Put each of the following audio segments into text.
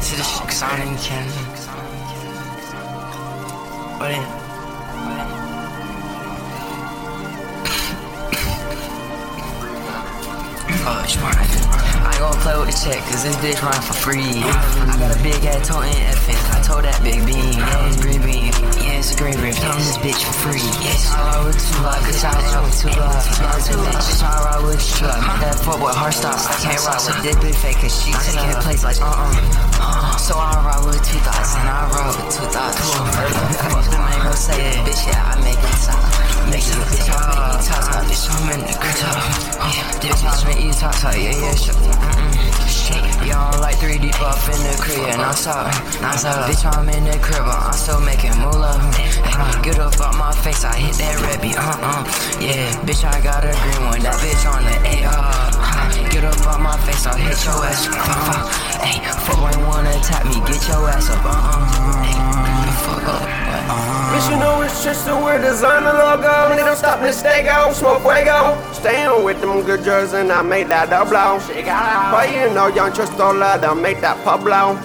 to the shit, cause I didn't care. What in? Oh, it's fine. I ain't gon' play with the check, cause this bitch run for free. I got a big ass toe in FN. I told that big bean. Yeah, it's green bean. Yeah, it's a green bean. Tell this bitch for free. Yes, I roll with two luck. Cause I roll with two luck. Bitch, I roll with two luck. That fuckboy hard stops. I can't rock with this bitch fake, cause she taking place like So I roll with 2 thoughts and I roll with 2 thoughts. Fuck them ain't gon' say it. Bitch, yeah, I make it talk. Make it bitch, I make it talk. Bitch, I'm in the crib talk. Bitch, I make you talk. Yeah, sure. Y'all like 3 deep up in the crib, non-stop. Bitch, I'm in the crib, but I'm still making moolah. Get up out my face, I hit that red beat, yeah, bitch, I got a green one, that bitch on the AR. Get up out my face, I'll hit your ass. Ayy, fuck when you wanna tap me, get your ass up, fuck up. Bitch, you know it's just a weird designer logo. They don't stop, let's stay go, smoke fuego. Staying with them good jerseys and I made that double blow. But you know, young Tristola, they'll make that pub blow.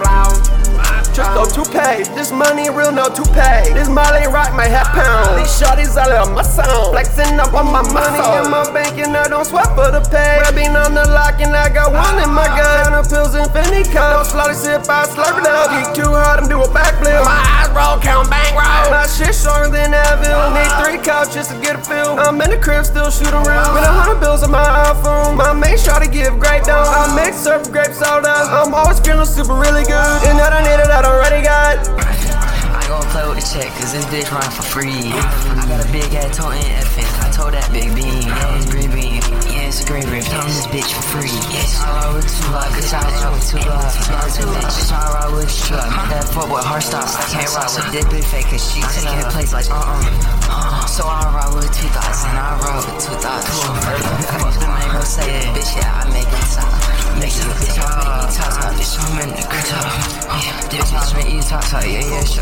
Tristo toupee, this money real, no toupee. This Molly rock my half pound. These shorties all on my sound. Flexing up on my money in my bank and I don't sweat for the pay. Rubbing on the lock and I got one in my gun. Counter pills and Finny cups. Don't slowly sip, I slurp it up. Geek too hard, I'm do a backflip. My eyes roll, count bang roll. My shit stronger than Advil. Need 3 couches to get a feel. I'm in the crib, still shooting real. With 100 bills on my iPhone. My main shot to give great down. I mix up grape soda. I'm always feeling super really good. And that I need it, I already got. I ain't gon' play with the check, cause this bitch run for free. I got a big ass toe in FN. I told that big bean. Yeah, it's green bean. Yeah, it's a green bean. Tell this bitch for free. Yes, I roll with 2 luck. Cause I roll with 2 luck. Bitch, I roll with 2 luck. That fuckboy hard stops. I can't rock with this bitch fake, cause she taking place like So I roll with 2 thoughts and I roll with 2 thoughts. Fuck them ain't gon' say it. Bitch, yeah, I make it talk. Make it bitch, I make it talk. Bitch, I'm in the crib talk. Bitch, I make you talk. Yeah, sure.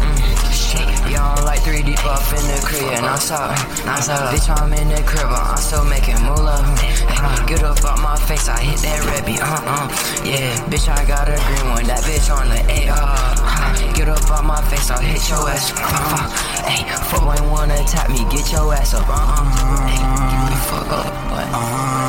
Y'all like 3 deep up in the crib, non-stop. Bitch, I'm in the crib, but I'm still making moolah. Get up out my face, I hit that red beat, yeah, bitch, I got a green one, that bitch on the AR. Get up out my face, I'll hit your ass. Ayy, fuck when you wanna tap me, get your ass up, fuck up, what?